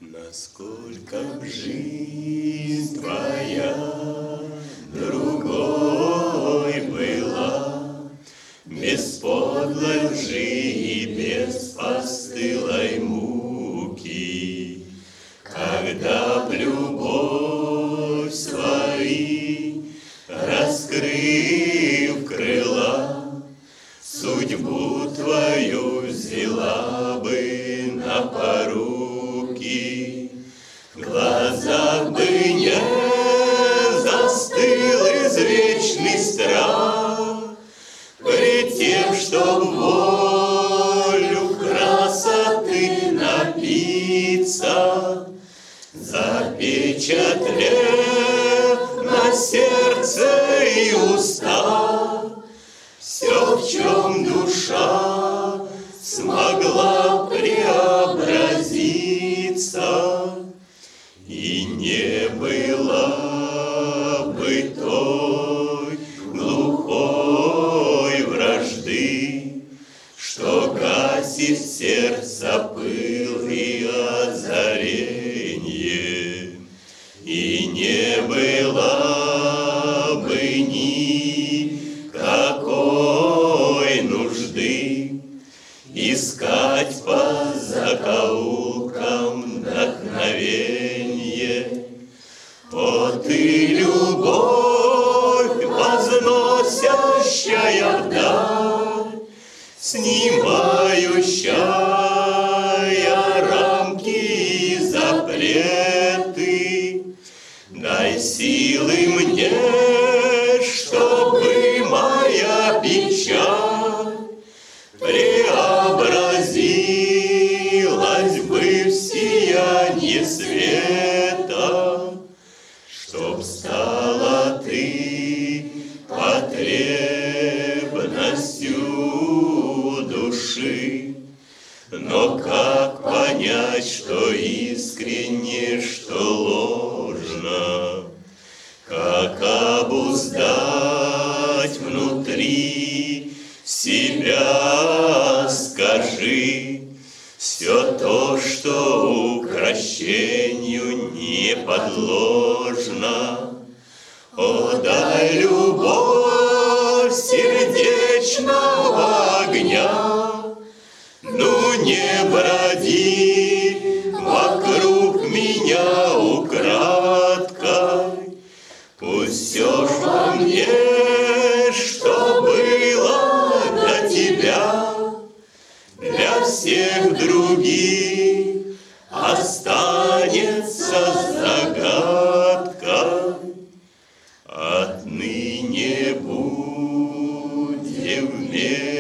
Насколько б жизнь твоя другой была, без подлой лжи и без постылой муки, когда б любовь свои, раскрыв крыла, судьбу твою взяла бы на поруки, в глазах бы не застыл извечный страх пред тем, чтоб волю красоты напиться, запечатлев на сердце и уста все, в чем душа смогла преобразиться, и не была бы той глухой вражды, что гасит сердце пыл и озаренье, и не была бы никакой нужды искать по закоулкам вдохновенье. О, ты любовь, возносящая вдаль, снимающая рамки и запреты, дай силы мне, чтобы моя печаль преобразилась бы в сиянье света, чтоб стала ты потребностью души. Но как понять, что искренне, что ложно? Как обуздать внутри себя, скажи, все то, что укрощению не подложно. О, дай любовь сердечного огня, ну не броди вокруг меня украдкой, пусть все ж во мне, что было до тебя, для всех других останется загадкой. Отныне будем вместе